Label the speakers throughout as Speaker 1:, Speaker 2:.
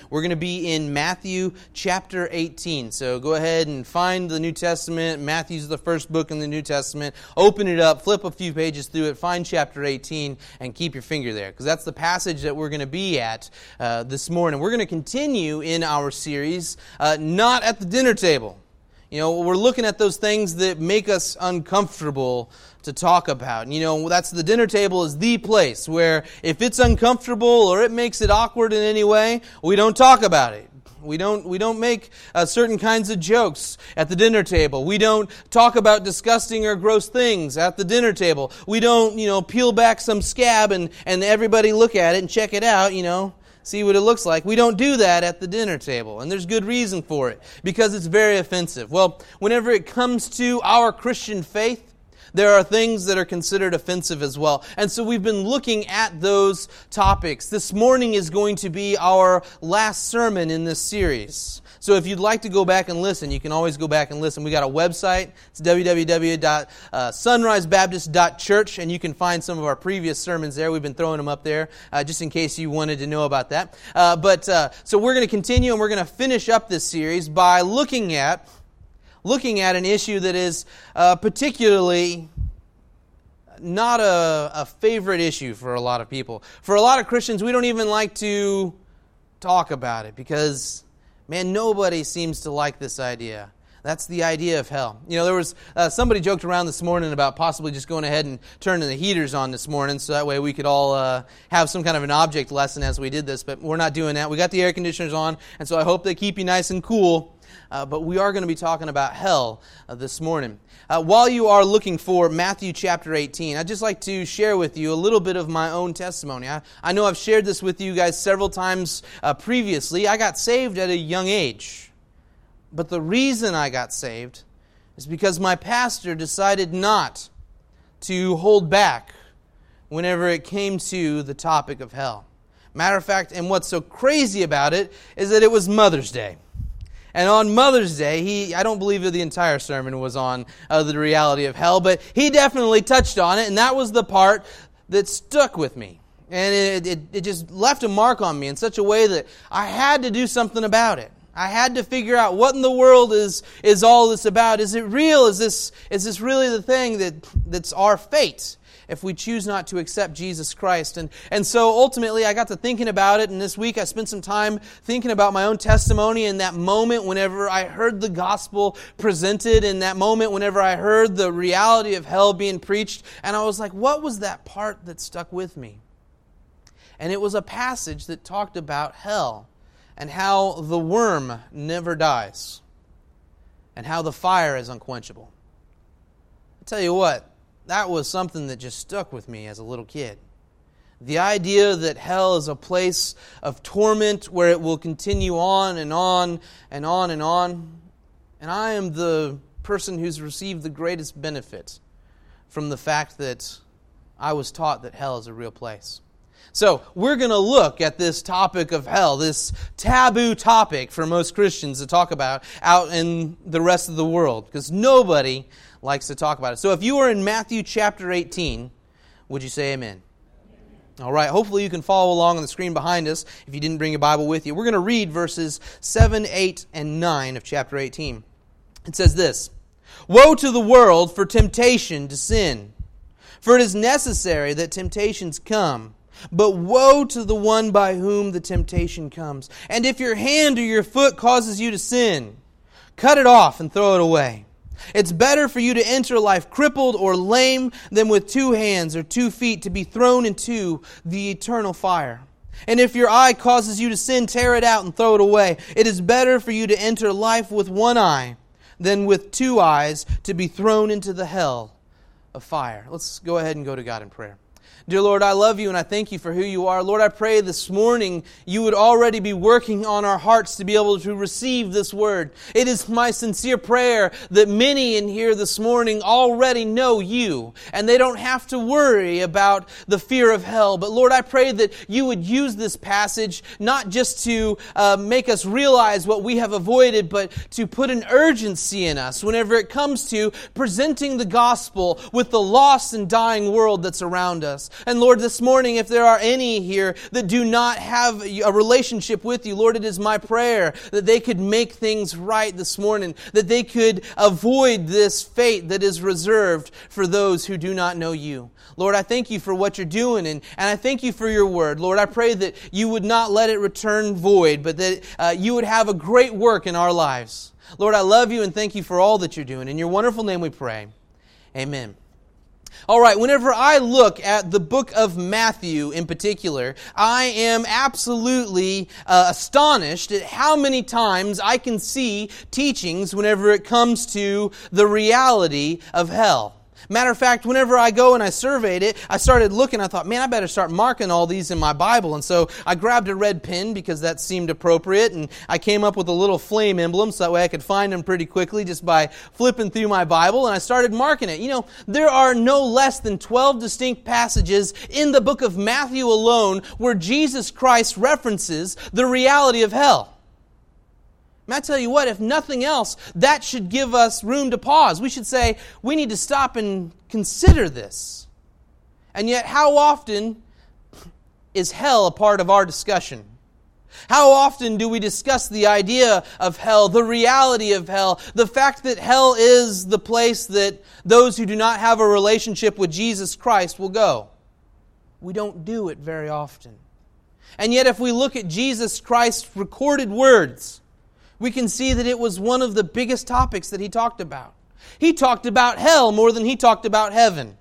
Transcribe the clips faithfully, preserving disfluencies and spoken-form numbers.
Speaker 1: We're going to be in Matthew chapter eighteen. So go ahead and find the New Testament. Matthew's the first book in the New Testament. Open it up, flip a few pages through it, find chapter eighteen, and keep your finger there, because that's the passage that we're going to be at uh, this morning. We're going to continue in our series, uh, Not at the Dinner Table. You know, we're looking at those things that make us uncomfortable to talk about. You know, that's the dinner table is the place where if it's uncomfortable or it makes it awkward in any way, we don't talk about it. We don't we don't make uh, certain kinds of jokes at the dinner table. We don't talk about disgusting or gross things at the dinner table. We don't, you know, peel back some scab and, and everybody look at it and check it out, you know. See what it looks like. We don't do that at the dinner table, and there's good reason for it, because it's very offensive. Well, whenever it comes to our Christian faith, there are things that are considered offensive as well. And so we've been looking at those topics. This morning is going to be our last sermon in this series. So if you'd like to go back and listen, you can always go back and listen. We got a website. It's w w w dot sunrise baptist dot church, and you can find some of our previous sermons there. We've been throwing them up there uh, just in case you wanted to know about that. Uh, but uh, so we're going to continue, and we're going to finish up this series by looking at looking at an issue that is uh, particularly not a, a favorite issue for a lot of people. For a lot of Christians, we don't even like to talk about it because, man, nobody seems to like this idea. That's the idea of hell. You know, there was uh, somebody joked around this morning about possibly just going ahead and turning the heaters on this morning so that way we could all uh, have some kind of an object lesson as we did this, but we're not doing that. We got the air conditioners on, and so I hope they keep you nice and cool. Uh, but we are going to be talking about hell uh, this morning. Uh, while you are looking for Matthew chapter eighteen, I'd just like to share with you a little bit of my own testimony. I, I know I've shared this with you guys several times uh, previously. I got saved at a young age. But the reason I got saved is because my pastor decided not to hold back whenever it came to the topic of hell. Matter of fact, and what's so crazy about it is that it was Mother's Day. And on Mother's Day, he I don't believe that the entire sermon was on uh, the reality of hell, but he definitely touched on it, and that was the part that stuck with me. And it, it, it just left a mark on me in such a way that I had to do something about it. I had to figure out what in the world is is all this about. Is it real? Is this is this really the thing that that's our fate if we choose not to accept Jesus Christ? And and so ultimately I got to thinking about it, and this week I spent some time thinking about my own testimony in that moment whenever I heard the gospel presented, in that moment whenever I heard the reality of hell being preached, and I was like, what was that part that stuck with me? And it was a passage that talked about hell and how the worm never dies and how the fire is unquenchable. I tell you what, that was something that just stuck with me as a little kid. The idea that hell is a place of torment where it will continue on and on and on and on. And I am the person who's received the greatest benefit from the fact that I was taught that hell is a real place. So we're going to look at this topic of hell, this taboo topic for most Christians to talk about out in the rest of the world, because nobody likes to talk about it. So if you are in Matthew chapter eighteen, would you say amen? All right, hopefully you can follow along on the screen behind us if you didn't bring a Bible with you. We're going to read verses seven, eight, and nine of chapter eighteen. It says this: "Woe to the world for temptation to sin, for it is necessary that temptations come. But woe to the one by whom the temptation comes. And if your hand or your foot causes you to sin, cut it off and throw it away. It's better for you to enter life crippled or lame than with two hands or two feet to be thrown into the eternal fire. And if your eye causes you to sin, tear it out and throw it away. It is better for you to enter life with one eye than with two eyes to be thrown into the hell of fire." Let's go ahead and go to God in prayer. Dear Lord, I love you and I thank you for who you are. Lord, I pray this morning you would already be working on our hearts to be able to receive this word. It is my sincere prayer that many in here this morning already know you and they don't have to worry about the fear of hell. But Lord, I pray that you would use this passage not just to uh, make us realize what we have avoided, but to put an urgency in us whenever it comes to presenting the gospel with the lost and dying world that's around us. And Lord, this morning, if there are any here that do not have a relationship with you, Lord, it is my prayer that they could make things right this morning, that they could avoid this fate that is reserved for those who do not know you. Lord, I thank you for what you're doing, and, and I thank you for your word. Lord, I pray that you would not let it return void, but that uh, you would have a great work in our lives. Lord, I love you and thank you for all that you're doing. In your wonderful name we pray. Amen. All right, whenever I look at the book of Matthew in particular, I am absolutely uh, astonished at how many times I can see teachings whenever it comes to the reality of hell. Matter of fact, whenever I go and I surveyed it, I started looking, I thought, man, I better start marking all these in my Bible. And so I grabbed a red pen because that seemed appropriate, and I came up with a little flame emblem so that way I could find them pretty quickly just by flipping through my Bible, and I started marking it. You know, there are no less than twelve distinct passages in the book of Matthew alone where Jesus Christ references the reality of hell. And I tell you what, if nothing else, that should give us room to pause. We should say, we need to stop and consider this. And yet, how often is hell a part of our discussion? How often do we discuss the idea of hell, the reality of hell, the fact that hell is the place that those who do not have a relationship with Jesus Christ will go? We don't do it very often. And yet, if we look at Jesus Christ's recorded words, we can see that it was one of the biggest topics that he talked about. He talked about hell more than he talked about heaven.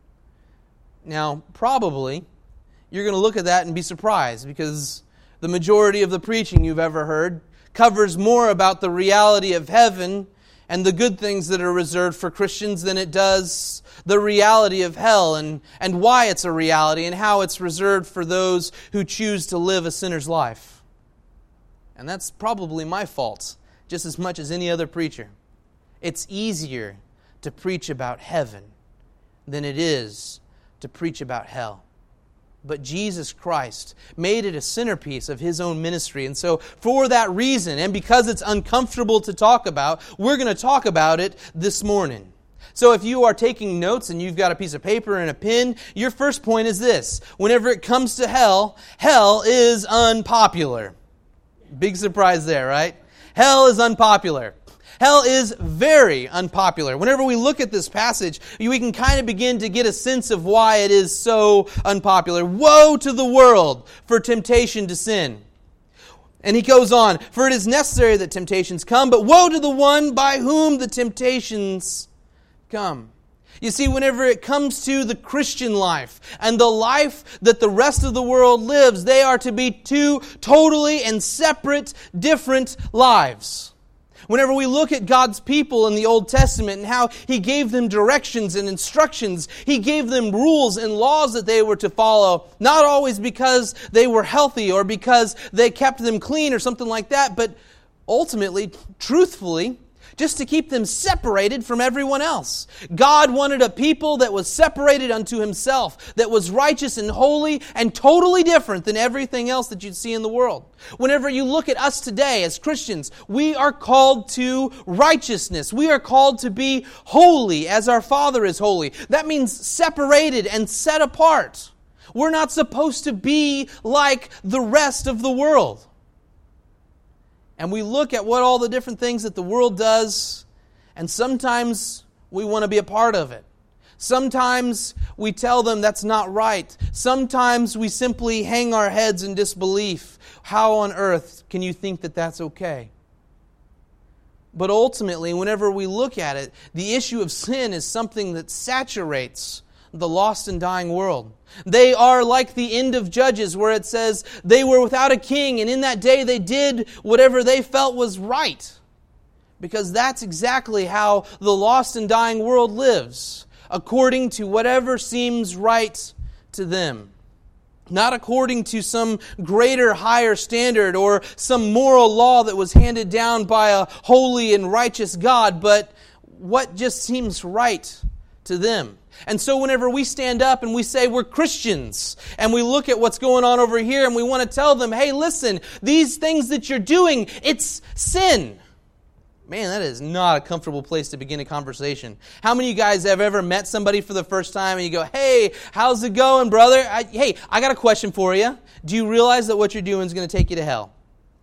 Speaker 1: Now, probably, you're going to look at that and be surprised because the majority of the preaching you've ever heard covers more about the reality of heaven and the good things that are reserved for Christians than it does the reality of hell and, and why it's a reality and how it's reserved for those who choose to live a sinner's life. And that's probably my fault, just as much as any other preacher. It's easier to preach about heaven than it is to preach about hell. But Jesus Christ made it a centerpiece of His own ministry. And so for that reason, and because it's uncomfortable to talk about, we're going to talk about it this morning. So if you are taking notes and you've got a piece of paper and a pen, your first point is this. Whenever it comes to hell, hell is unpopular. Big surprise there, right? Hell is unpopular. Hell is very unpopular. Whenever we look at this passage, we can kind of begin to get a sense of why it is so unpopular. Woe to the world for temptation to sin. And he goes on, for it is necessary that temptations come, but woe to the one by whom the temptations come. You see, whenever it comes to the Christian life and the life that the rest of the world lives, they are to be two totally and separate, different lives. Whenever we look at God's people in the Old Testament and how He gave them directions and instructions, He gave them rules and laws that they were to follow, not always because they were healthy or because they kept them clean or something like that, but ultimately, truthfully, just to keep them separated from everyone else. God wanted a people that was separated unto Himself, that was righteous and holy and totally different than everything else that you'd see in the world. Whenever you look at us today as Christians, we are called to righteousness. We are called to be holy as our Father is holy. That means separated and set apart. We're not supposed to be like the rest of the world. And we look at what all the different things that the world does, and sometimes we want to be a part of it. Sometimes we tell them that's not right. Sometimes we simply hang our heads in disbelief. How on earth can you think that that's okay? But ultimately, whenever we look at it, the issue of sin is something that saturates the lost and dying world. They are like the end of Judges where it says they were without a king, and in that day they did whatever they felt was right. Because that's exactly how the lost and dying world lives, according to whatever seems right to them. Not according to some greater, higher standard or some moral law that was handed down by a holy and righteous God, but what just seems right to them. And so whenever we stand up and we say we're Christians and we look at what's going on over here and we want to tell them, hey, listen, these things that you're doing, it's sin. Man, that is not a comfortable place to begin a conversation. How many of you guys have ever met somebody for the first time and you go, hey, how's it going, brother? I, hey, I got a question for you. Do you realize that what you're doing is going to take you to hell?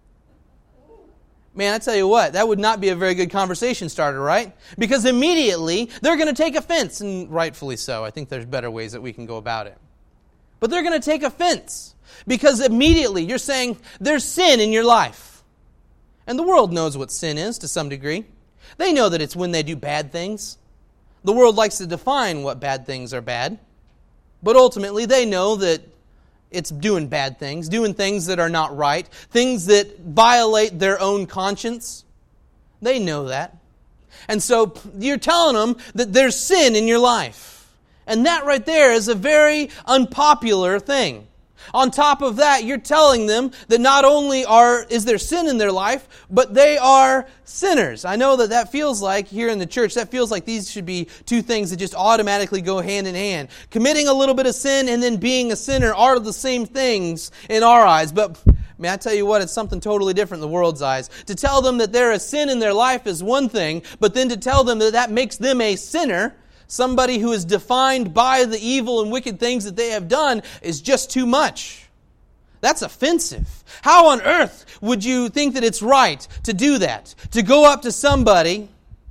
Speaker 1: Man, I tell you what, that would not be a very good conversation starter, right? Because immediately they're going to take offense, and rightfully so. I think there's better ways that we can go about it. But they're going to take offense because immediately you're saying there's sin in your life. And the world knows what sin is to some degree. They know that it's when they do bad things. The world likes to define what bad things are bad. But ultimately, they know that it's doing bad things, doing things that are not right, things that violate their own conscience. They know that. And so you're telling them that there's sin in your life. And that right there is a very unpopular thing. On top of that, you're telling them that not only are is there sin in their life, but they are sinners. I know that that feels like, here in the church, that feels like these should be two things that just automatically go hand in hand. Committing a little bit of sin and then being a sinner are the same things in our eyes. But may I tell you what, it's something totally different in the world's eyes. To tell them that there is sin in their life is one thing, but then to tell them that that makes them a sinner, somebody who is defined by the evil and wicked things that they have done, is just too much. That's offensive. How on earth would you think that it's right to do that? To go up to somebody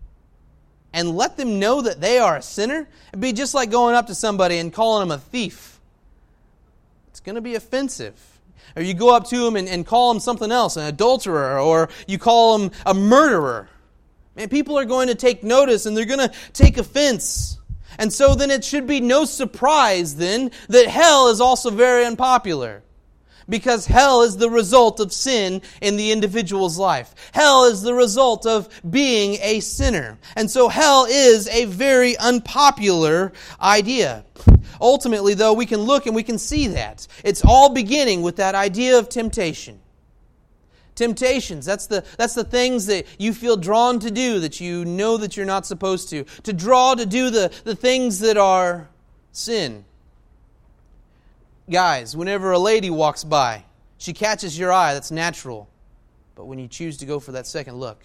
Speaker 1: and let them know that they are a sinner? It'd be just like going up to somebody and calling them a thief. It's going to be offensive. Or you go up to them and, and call them something else, an adulterer, or you call them a murderer. Man, people are going to take notice and they're going to take offense. And so then it should be no surprise then that hell is also very unpopular. Because hell is the result of sin in the individual's life. Hell is the result of being a sinner. And so hell is a very unpopular idea. Ultimately, though, we can look and we can see that. It's all beginning with that idea of temptation. Temptations, that's the that's the things that you feel drawn to do that you know that you're not supposed to. To draw to do the, the things that are sin. Guys, whenever a lady walks by, she catches your eye, that's natural. But when you choose to go for that second look.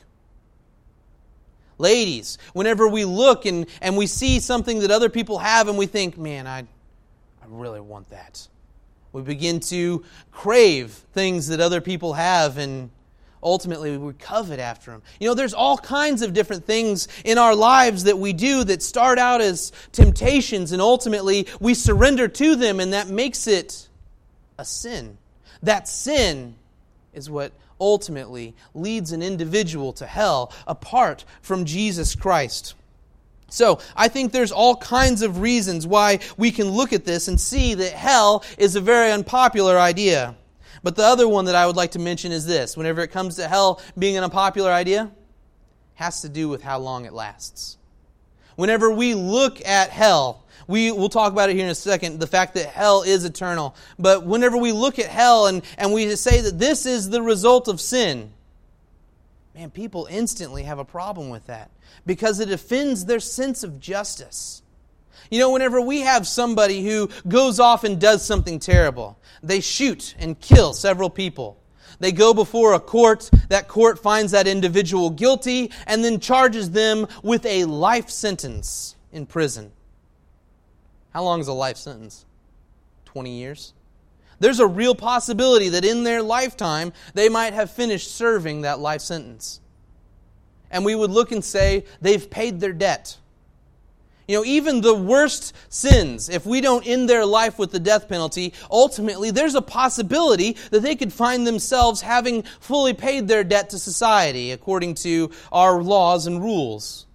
Speaker 1: Ladies, whenever we look and, and we see something that other people have and we think, man, I, I really want that. We begin to crave things that other people have, and ultimately we covet after them. You know, there's all kinds of different things in our lives that we do that start out as temptations, and ultimately we surrender to them, and that makes it a sin. That sin is what ultimately leads an individual to hell apart from Jesus Christ. So, I think there's all kinds of reasons why we can look at this and see that hell is a very unpopular idea. But the other one that I would like to mention is this. Whenever it comes to hell being an unpopular idea, has to do with how long it lasts. Whenever we look at hell, we, we'll talk about it here in a second, the fact that hell is eternal. But whenever we look at hell and, and we say that this is the result of sin, man, people instantly have a problem with that because it offends their sense of justice. You know, whenever we have somebody who goes off and does something terrible, they shoot and kill several people. They go before a court, that court finds that individual guilty and then charges them with a life sentence in prison. How long is a life sentence? twenty years? There's a real possibility that in their lifetime, they might have finished serving that life sentence. And we would look and say, they've paid their debt. You know, even the worst sins, if we don't end their life with the death penalty, ultimately there's a possibility that they could find themselves having fully paid their debt to society according to our laws and rules.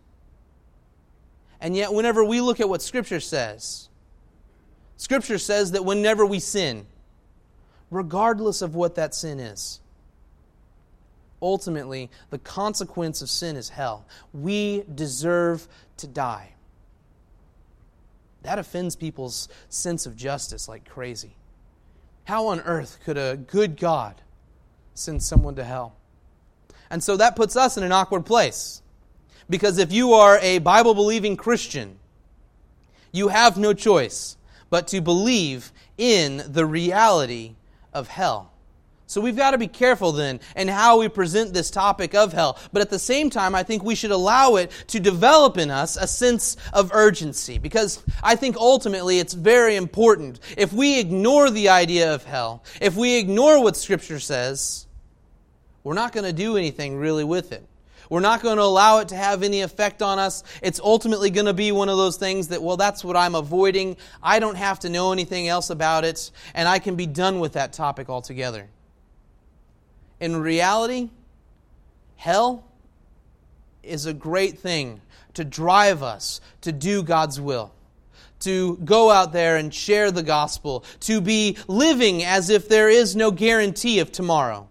Speaker 1: And yet, whenever we look at what Scripture says, Scripture says that whenever we sin, regardless of what that sin is, ultimately, the consequence of sin is hell. We deserve to die. That offends people's sense of justice like crazy. How on earth could a good God send someone to hell? And so that puts us in an awkward place. Because if you are a Bible-believing Christian, you have no choice but to believe in the reality of hell. So we've got to be careful then in how we present this topic of hell. But at the same time, I think we should allow it to develop in us a sense of urgency. Because I think ultimately it's very important. If we ignore the idea of hell, if we ignore what Scripture says, we're not going to do anything really with it. We're not going to allow it to have any effect on us. It's ultimately going to be one of those things that, well, that's what I'm avoiding. I don't have to know anything else about it, and I can be done with that topic altogether. In reality, hell is a great thing to drive us to do God's will, to go out there and share the gospel, to be living as if there is no guarantee of tomorrow.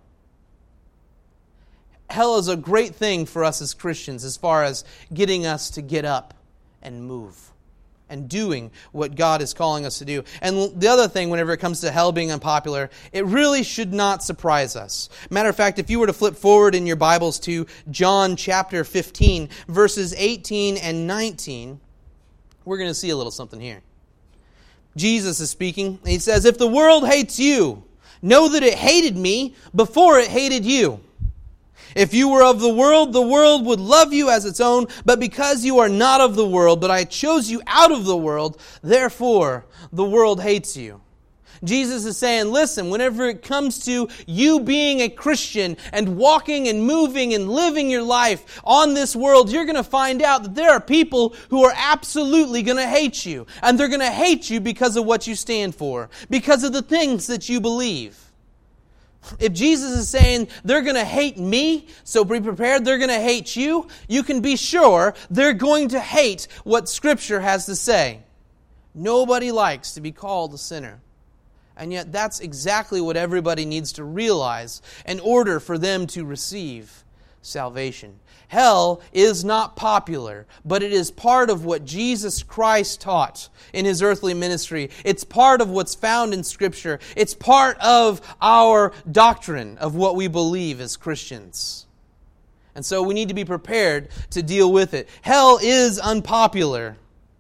Speaker 1: Hell is a great thing for us as Christians as far as getting us to get up and move and doing what God is calling us to do. And the other thing, whenever it comes to hell being unpopular, it really should not surprise us. Matter of fact, if you were to flip forward in your Bibles to John chapter fifteen, verses eighteen and nineteen, we're going to see a little something here. Jesus is speaking. He says, "If the world hates you, know that it hated me before it hated you. If you were of the world, the world would love you as its own, but because you are not of the world, but I chose you out of the world, therefore the world hates you." Jesus is saying, listen, whenever it comes to you being a Christian and walking and moving and living your life on this world, you're going to find out that there are people who are absolutely going to hate you. And they're going to hate you because of what you stand for, because of the things that you believe. If Jesus is saying they're going to hate me, so be prepared, they're going to hate you, you can be sure they're going to hate what Scripture has to say. Nobody likes to be called a sinner. And yet that's exactly what everybody needs to realize in order for them to receive salvation. Hell is not popular, but it is part of what Jesus Christ taught in His earthly ministry. It's part of what's found in Scripture. It's part of our doctrine of what we believe as Christians. And so we need to be prepared to deal with it. Hell is unpopular,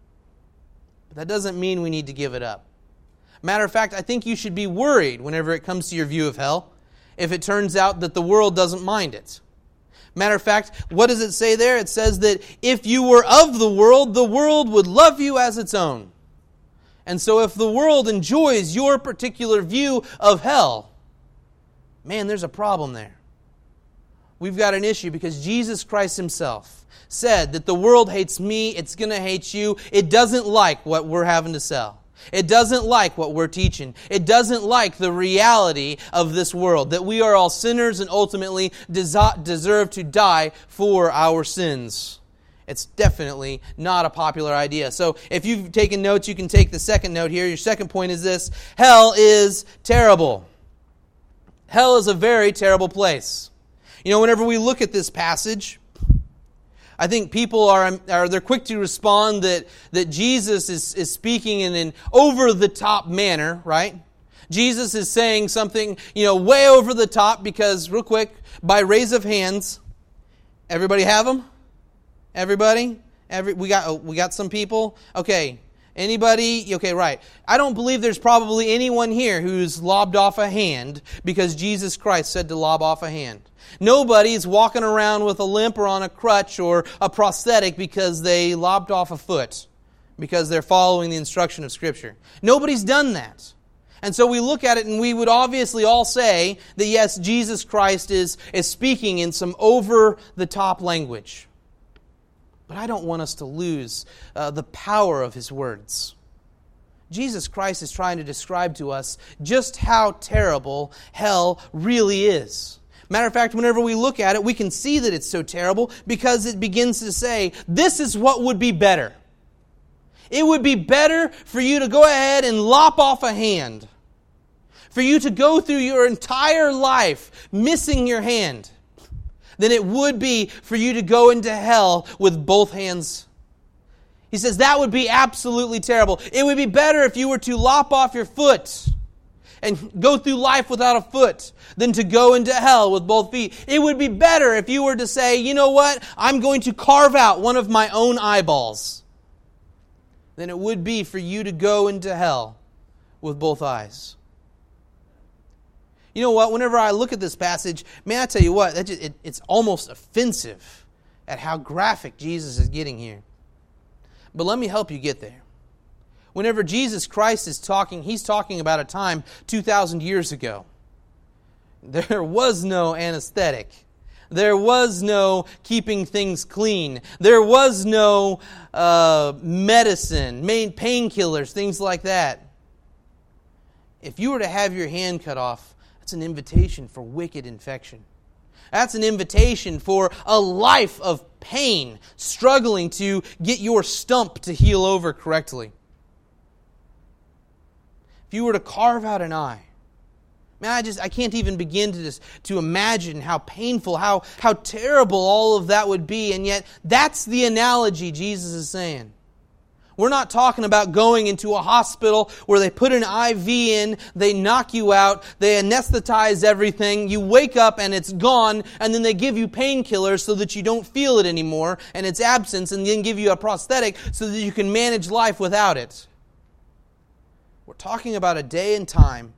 Speaker 1: but that doesn't mean we need to give it up. Matter of fact, I think you should be worried whenever it comes to your view of hell if it turns out that the world doesn't mind it. Matter of fact, what does it say there? It says that if you were of the world, the world would love you as its own. And so if the world enjoys your particular view of hell, man, there's a problem there. We've got an issue because Jesus Christ Himself said that the world hates me, it's going to hate you. It doesn't like what we're having to sell. It doesn't like what we're teaching. It doesn't like the reality of this world, that we are all sinners and ultimately deserve to die for our sins. It's definitely not a popular idea. So if you've taken notes, you can take the second note here. Your second point is this: hell is terrible. Hell is a very terrible place. You know, whenever we look at this passage, I think people are, are they're quick to respond that, that Jesus is, is speaking in an over-the-top manner, right? Jesus is saying something, you know, way over the top because, real quick, by raise of hands, everybody have them? Everybody? Every we got we got some people? Okay. Anybody? Okay, right. I don't believe there's probably anyone here who's lobbed off a hand because Jesus Christ said to lob off a hand. Nobody's walking around with a limp or on a crutch or a prosthetic because they lobbed off a foot, because they're following the instruction of Scripture. Nobody's done that. And so we look at it and we would obviously all say that yes, Jesus Christ is, is speaking in some over-the-top language. But I don't want us to lose uh, the power of His words. Jesus Christ is trying to describe to us just how terrible hell really is. Matter of fact, whenever we look at it, we can see that it's so terrible because it begins to say, this is what would be better. It would be better for you to go ahead and lop off a hand. For you to go through your entire life missing your hand than it would be for you to go into hell with both hands. He says that would be absolutely terrible. It would be better if you were to lop off your foot and go through life without a foot than to go into hell with both feet. It would be better if you were to say, you know what, I'm going to carve out one of my own eyeballs than it would be for you to go into hell with both eyes. You You know what? Whenever I look at this passage, man, I tell you what, that just, it, it's almost offensive at how graphic Jesus is getting here. But let me help you get there. Whenever Jesus Christ is talking, He's talking about a time two thousand years ago. There was no anesthetic. There was no keeping things clean. There was no uh, medicine, painkillers, things like that. If you were to have your hand cut off, that's an invitation for wicked infection. That's an invitation for a life of pain, struggling to get your stump to heal over correctly. If you were to carve out an eye, man, I just I can't even begin to just to imagine how painful, how how terrible all of that would be, and yet that's the analogy Jesus is saying. We're not talking about going into a hospital where they put an I V in, they knock you out, they anesthetize everything, you wake up and it's gone, and then they give you painkillers so that you don't feel it anymore, and its absence, and then give you a prosthetic so that you can manage life without it. We're talking about a day and time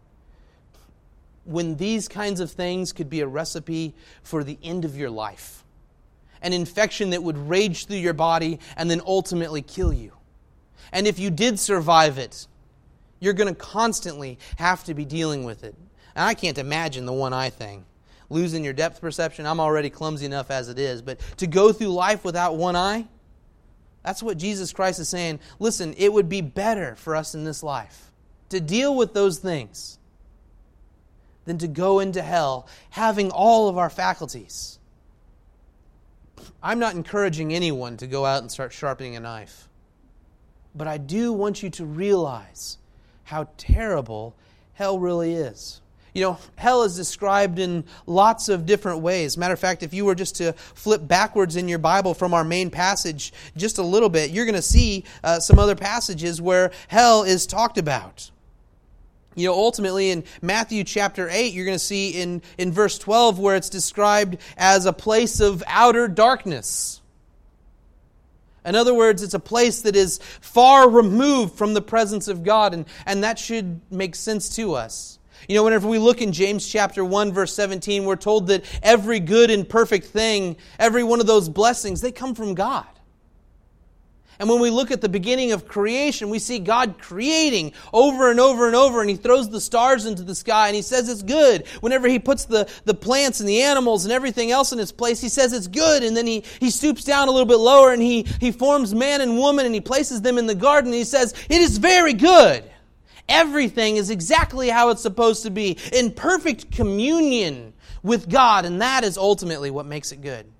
Speaker 1: when these kinds of things could be a recipe for the end of your life. An infection that would rage through your body and then ultimately kill you. And if you did survive it, you're going to constantly have to be dealing with it. And I can't imagine the one eye thing. Losing your depth perception, I'm already clumsy enough as it is. But to go through life without one eye, that's what Jesus Christ is saying. Listen, it would be better for us in this life to deal with those things than to go into hell having all of our faculties. I'm not encouraging anyone to go out and start sharpening a knife. But I do want you to realize how terrible hell really is. You know, hell is described in lots of different ways. Matter of fact, if you were just to flip backwards in your Bible from our main passage just a little bit, you're going to see uh, some other passages where hell is talked about. You know, ultimately in Matthew chapter eight, you're going to see in, in verse twelve where it's described as a place of outer darkness. In other words, it's a place that is far removed from the presence of God, and, and that should make sense to us. You know, whenever we look in James chapter one, verse seventeen, we're told that every good and perfect thing, every one of those blessings, they come from God. And when we look at the beginning of creation, we see God creating over and over and over, and He throws the stars into the sky, and He says it's good. Whenever He puts the, the plants and the animals and everything else in its place, He says it's good, and then He, he stoops down a little bit lower, and he, he forms man and woman, and He places them in the garden, and He says, it is very good. Everything is exactly how it's supposed to be, in perfect communion with God, and that is ultimately what makes it good.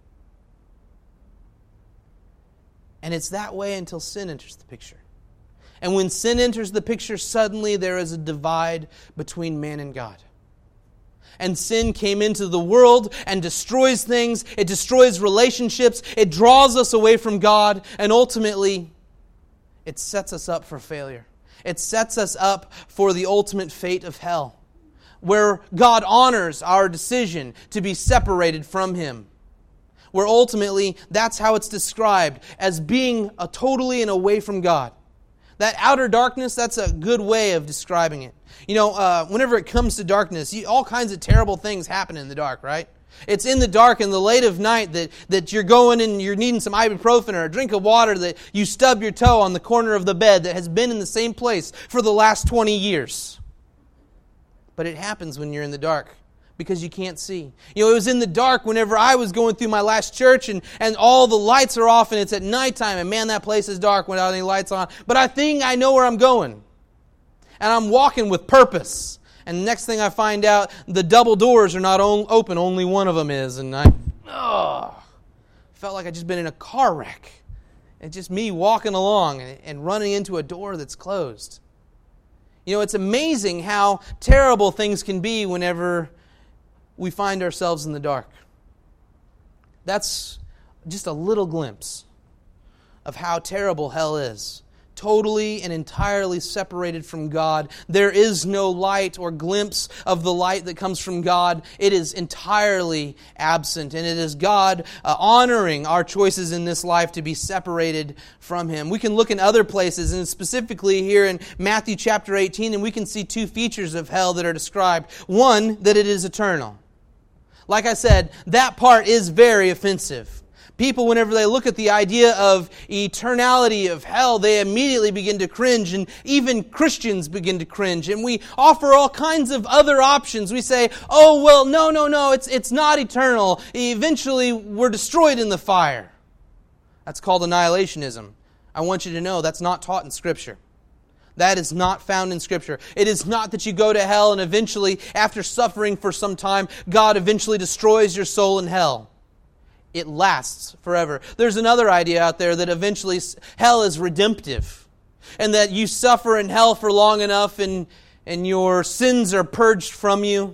Speaker 1: And it's that way until sin enters the picture. And when sin enters the picture, suddenly there is a divide between man and God. And sin came into the world and destroys things. It destroys relationships. It draws us away from God. And ultimately, it sets us up for failure. It sets us up for the ultimate fate of hell, where God honors our decision to be separated from Him. Where ultimately, that's how it's described, as being a totally and away from God. That outer darkness, that's a good way of describing it. You know, uh, whenever it comes to darkness, you, all kinds of terrible things happen in the dark, right? It's in the dark in the late of night that, that you're going and you're needing some ibuprofen or a drink of water, that you stub your toe on the corner of the bed that has been in the same place for the last twenty years. But it happens when you're in the dark, because you can't see. You know, it was in the dark whenever I was going through my last church, and, and all the lights are off, and it's at nighttime, and man, that place is dark without any lights on. But I think I know where I'm going. And I'm walking with purpose. And the next thing I find out, the double doors are not on, open, only one of them is. And I oh, felt like I'd just been in a car wreck. It's just me walking along and, and running into a door that's closed. You know, it's amazing how terrible things can be whenever we find ourselves in the dark. That's just a little glimpse of how terrible hell is. totally and entirely separated from God. There is no light or glimpse of the light that comes from God. It is entirely absent, and it is God uh, honoring our choices in this life to be separated from Him. We can look in other places, and specifically here in Matthew chapter eighteen, and we can see two features of hell that are described. One, that it is eternal. Like I said, that part is very offensive. People, whenever they look at the idea of eternality of hell, they immediately begin to cringe, and even Christians begin to cringe. And we offer all kinds of other options. We say, oh, well, no, no, no, it's, it's not eternal. Eventually, we're destroyed in the fire. That's called annihilationism. I want you to know that's not taught in Scripture. That is not found in Scripture. It is not that you go to hell and eventually, after suffering for some time, God eventually destroys your soul in hell. It lasts forever. There's another idea out there that eventually hell is redemptive, and that you suffer in hell for long enough and, and your sins are purged from you,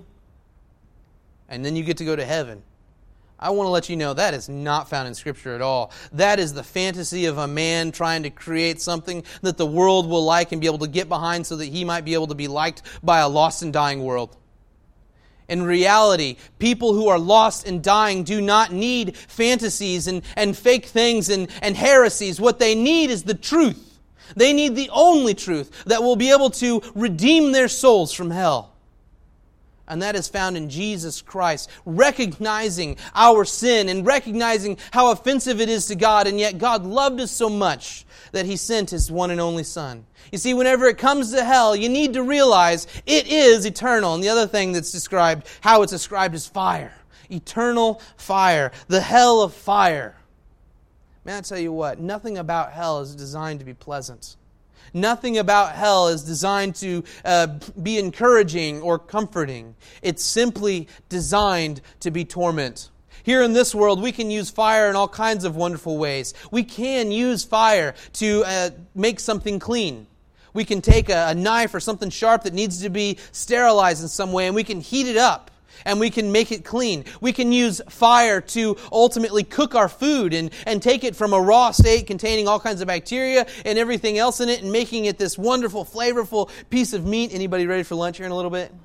Speaker 1: and then you get to go to heaven. I want to let you know that is not found in Scripture at all. That is the fantasy of a man trying to create something that the world will like and be able to get behind so that he might be able to be liked by a lost and dying world. In reality, people who are lost and dying do not need fantasies and, and fake things and, and heresies. What they need is the truth. They need the only truth that will be able to redeem their souls from hell. And that is found in Jesus Christ, recognizing our sin and recognizing how offensive it is to God, and yet God loved us so much that He sent His one and only Son. You see, whenever it comes to hell, you need to realize it is eternal. And the other thing that's described, how it's described, is fire. Eternal fire. The hell of fire. Man, I tell you what, nothing about hell is designed to be pleasant. Nothing about hell is designed to uh, be encouraging or comforting. It's simply designed to be torment. Here in this world, we can use fire in all kinds of wonderful ways. We can use fire to uh, make something clean. We can take a, a knife or something sharp that needs to be sterilized in some way, and we can heat it up, and we can make it clean. We can use fire to ultimately cook our food and, and take it from a raw state containing all kinds of bacteria and everything else in it and making it this wonderful, flavorful piece of meat. Anybody ready for lunch here in a little bit?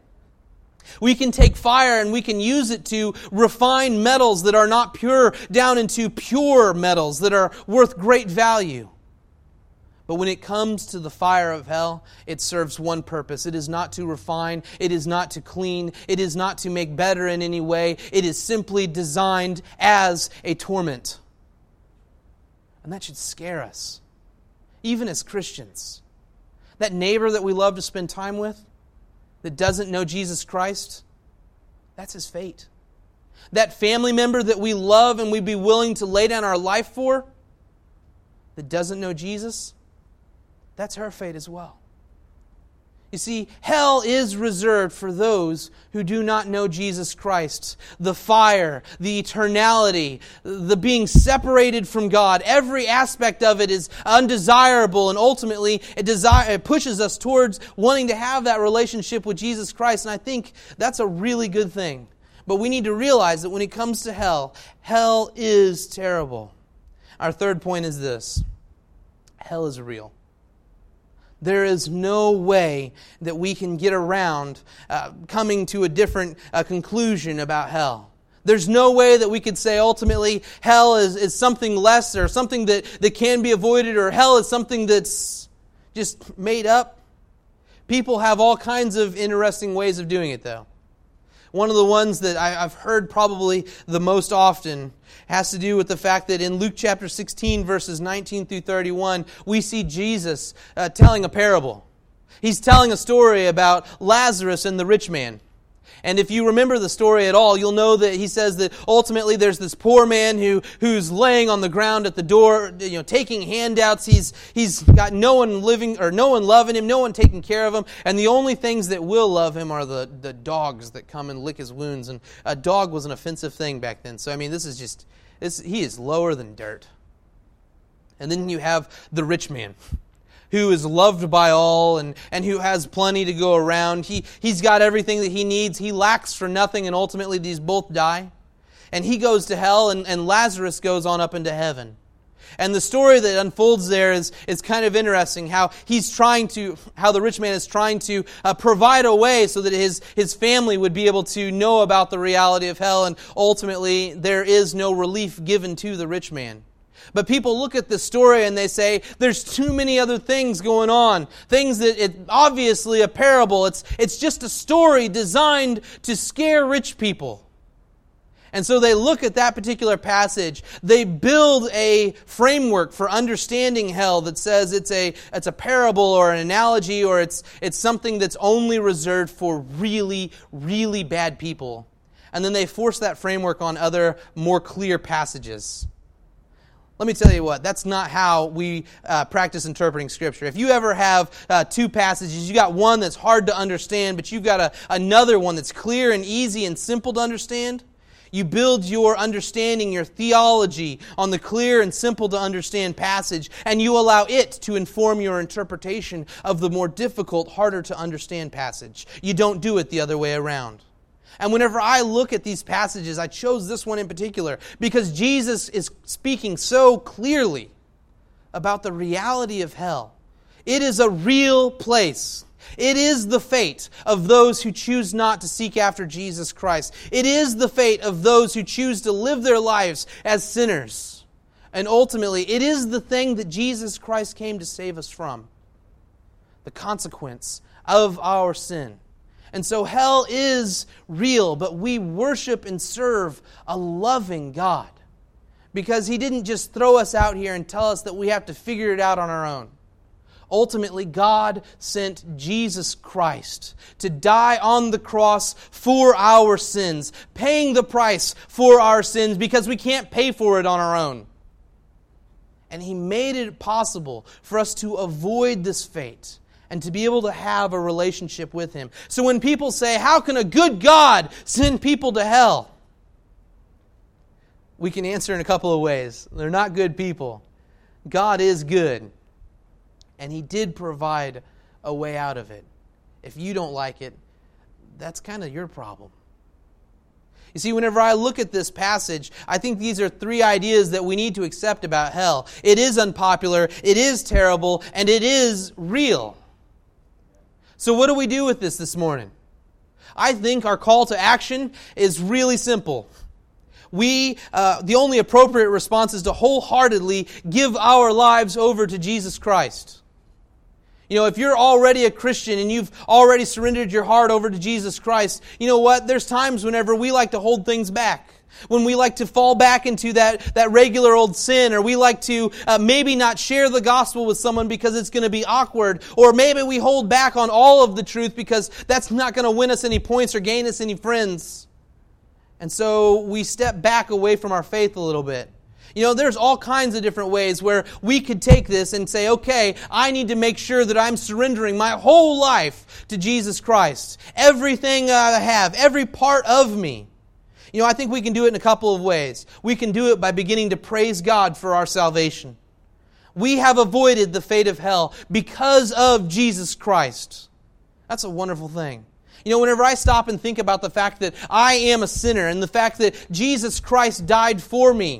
Speaker 1: We can take fire and we can use it to refine metals that are not pure down into pure metals that are worth great value. But when it comes to the fire of hell, it serves one purpose. It is not to refine. It is not to clean. It is not to make better in any way. It is simply designed as a torment. And that should scare us, even as Christians. That neighbor that we love to spend time with, that doesn't know Jesus Christ, that's his fate. That family member that we love and we'd be willing to lay down our life for, that doesn't know Jesus, that's her fate as well. You see, hell is reserved for those who do not know Jesus Christ. The fire, the eternality, the being separated from God, every aspect of it is undesirable, and ultimately it, desire, it pushes us towards wanting to have that relationship with Jesus Christ, and I think that's a really good thing. But we need to realize that when it comes to hell, hell is terrible. Our third point is this: hell is real. There is no way that we can get around uh, coming to a different uh, conclusion about hell. There's no way that we could say ultimately hell is, is something less or something that, that can be avoided, or hell is something that's just made up. People have all kinds of interesting ways of doing it, though. One of the ones that I, I've heard probably the most often has to do with the fact that in Luke chapter sixteen, verses nineteen through thirty-one, we see Jesus uh, telling a parable. He's telling a story about Lazarus and the rich man. And if you remember the story at all, you'll know that he says that ultimately there's this poor man who who's laying on the ground at the door, you know, taking handouts. He's he's got no one living or no one loving him, no one taking care of him, and the only things that will love him are the, the dogs that come and lick his wounds. And a dog was an offensive thing back then. So I mean, this is just this he is lower than dirt. And then you have the rich man, who is loved by all and, and who has plenty to go around. He, he's got everything that he needs. He lacks for nothing, and ultimately these both die. And he goes to hell, and, and Lazarus goes on up into heaven. And the story that unfolds there is, is kind of interesting, how he's trying to, how the rich man is trying to uh, provide a way so that his, his family would be able to know about the reality of hell, and ultimately there is no relief given to the rich man. But people look at this story and they say, there's too many other things going on. Things that, it obviously a parable. It's, it's just a story designed to scare rich people. And so they look at that particular passage. They build a framework for understanding hell that says it's a, it's a parable or an analogy, or it's, it's something that's only reserved for really, really bad people. And then they force that framework on other more clear passages. Let me tell you what, that's not how we uh, practice interpreting Scripture. If you ever have uh, two passages, you got one that's hard to understand, but you've got a, another one that's clear and easy and simple to understand, you build your understanding, your theology, on the clear and simple to understand passage, and you allow it to inform your interpretation of the more difficult, harder to understand passage. You don't do it the other way around. And whenever I look at these passages, I chose this one in particular because Jesus is speaking so clearly about the reality of hell. It is a real place. It is the fate of those who choose not to seek after Jesus Christ. It is the fate of those who choose to live their lives as sinners. And ultimately, it is the thing that Jesus Christ came to save us from. The consequence of our sin. And so hell is real, but we worship and serve a loving God. Because He didn't just throw us out here and tell us that we have to figure it out on our own. Ultimately, God sent Jesus Christ to die on the cross for our sins, paying the price for our sins because we can't pay for it on our own. And He made it possible for us to avoid this fate and to be able to have a relationship with Him. So when people say, how can a good God send people to hell? We can answer in a couple of ways. They're not good people. God is good. And He did provide a way out of it. If you don't like it, that's kind of your problem. You see, whenever I look at this passage, I think these are three ideas that we need to accept about hell. It is unpopular, it is terrible, and it is real. So what do we do with this this morning? I think our call to action is really simple. We, uh, the only appropriate response is to wholeheartedly give our lives over to Jesus Christ. You know, if you're already a Christian and you've already surrendered your heart over to Jesus Christ, you know what? There's times whenever we like to hold things back. When we like to fall back into that, that regular old sin, or we like to uh, maybe not share the gospel with someone because it's going to be awkward, or maybe we hold back on all of the truth because that's not going to win us any points or gain us any friends. And so we step back away from our faith a little bit. You know, there's all kinds of different ways where we could take this and say, okay, I need to make sure that I'm surrendering my whole life to Jesus Christ. Everything I have, every part of me. You know, I think we can do it in a couple of ways. We can do it by beginning to praise God for our salvation. We have avoided the fate of hell because of Jesus Christ. That's a wonderful thing. You know, whenever I stop and think about the fact that I am a sinner and the fact that Jesus Christ died for me,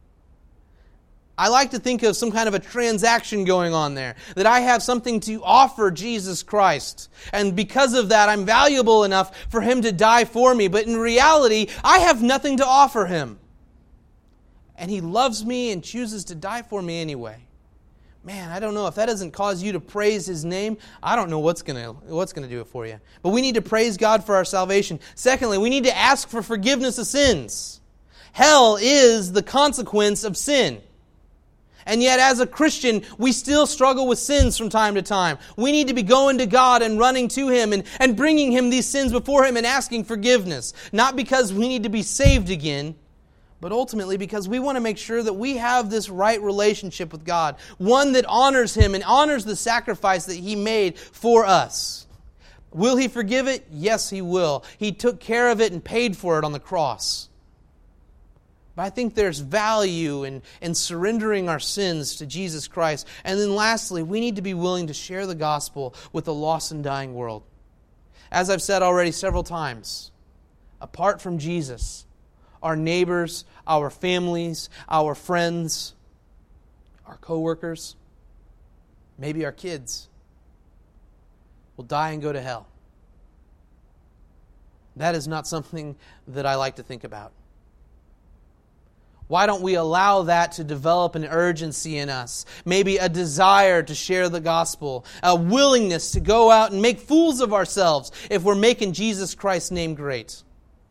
Speaker 1: I like to think of some kind of a transaction going on there. That I have something to offer Jesus Christ. And because of that, I'm valuable enough for Him to die for me. But in reality, I have nothing to offer Him. And He loves me and chooses to die for me anyway. Man, I don't know. If that doesn't cause you to praise His name, I don't know what's going to what's going to do it for you. But we need to praise God for our salvation. Secondly, we need to ask for forgiveness of sins. Hell is the consequence of sin. And yet, as a Christian, we still struggle with sins from time to time. We need to be going to God and running to Him and, and bringing Him these sins before Him and asking forgiveness. Not because we need to be saved again, but ultimately because we want to make sure that we have this right relationship with God. One that honors Him and honors the sacrifice that He made for us. Will He forgive it? Yes, He will. He took care of it and paid for it on the cross. But I think there's value in, in surrendering our sins to Jesus Christ. And then lastly, we need to be willing to share the gospel with a lost and dying world. As I've said already several times, apart from Jesus, our neighbors, our families, our friends, our coworkers, maybe our kids, will die and go to hell. That is not something that I like to think about. Why don't we allow that to develop an urgency in us? Maybe a desire to share the gospel, a willingness to go out and make fools of ourselves if we're making Jesus Christ's name great.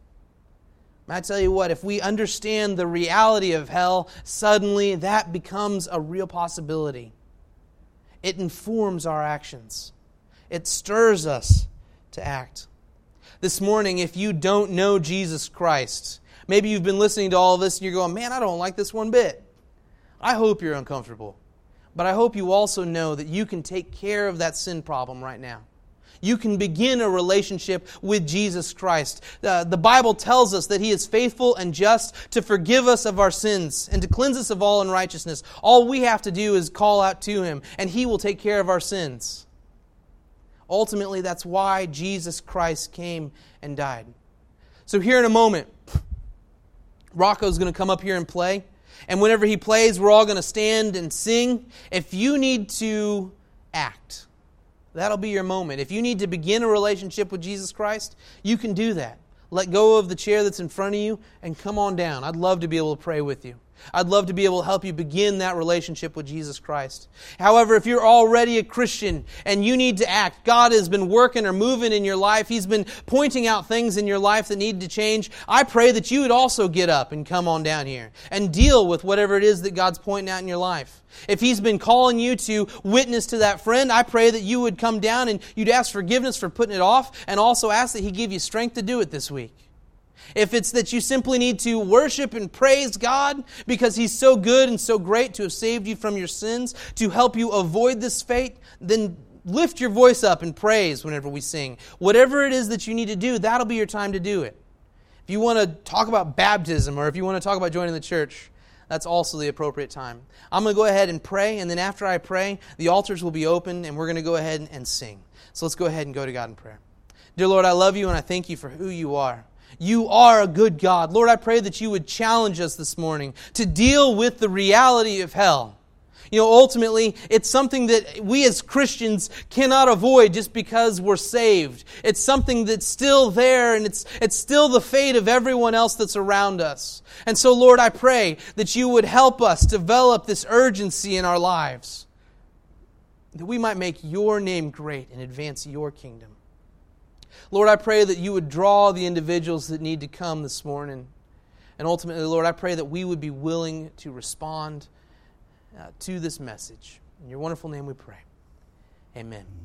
Speaker 1: I tell you what, if we understand the reality of hell, suddenly that becomes a real possibility. It informs our actions. It stirs us to act. This morning, if you don't know Jesus Christ, maybe you've been listening to all of this and you're going, man, I don't like this one bit. I hope you're uncomfortable. But I hope you also know that you can take care of that sin problem right now. You can begin a relationship with Jesus Christ. Uh, the Bible tells us that He is faithful and just to forgive us of our sins and to cleanse us of all unrighteousness. All we have to do is call out to Him, and He will take care of our sins. Ultimately, that's why Jesus Christ came and died. So here in a moment, Rocco's going to come up here and play. And whenever he plays, we're all going to stand and sing. If you need to act, that'll be your moment. If you need to begin a relationship with Jesus Christ, you can do that. Let go of the chair that's in front of you and come on down. I'd love to be able to pray with you. I'd love to be able to help you begin that relationship with Jesus Christ. However, if you're already a Christian and you need to act, God has been working or moving in your life, He's been pointing out things in your life that need to change, I pray that you would also get up and come on down here and deal with whatever it is that God's pointing out in your life. If He's been calling you to witness to that friend, I pray that you would come down and you'd ask forgiveness for putting it off and also ask that He give you strength to do it this week. If it's that you simply need to worship and praise God because He's so good and so great to have saved you from your sins, to help you avoid this fate, then lift your voice up and praise whenever we sing. Whatever it is that you need to do, that'll be your time to do it. If you want to talk about baptism or if you want to talk about joining the church, that's also the appropriate time. I'm going to go ahead and pray, and then after I pray, the altars will be open, and we're going to go ahead and sing. So let's go ahead and go to God in prayer. Dear Lord, I love You, and I thank You for who You are. You are a good God. Lord, I pray that You would challenge us this morning to deal with the reality of hell. You know, ultimately, it's something that we as Christians cannot avoid just because we're saved. It's something that's still there, and it's it's still the fate of everyone else that's around us. And so, Lord, I pray that You would help us develop this urgency in our lives, that we might make Your name great and advance Your kingdom. Lord, I pray that You would draw the individuals that need to come this morning. And ultimately, Lord, I pray that we would be willing to respond uh, to this message. In Your wonderful name we pray. Amen.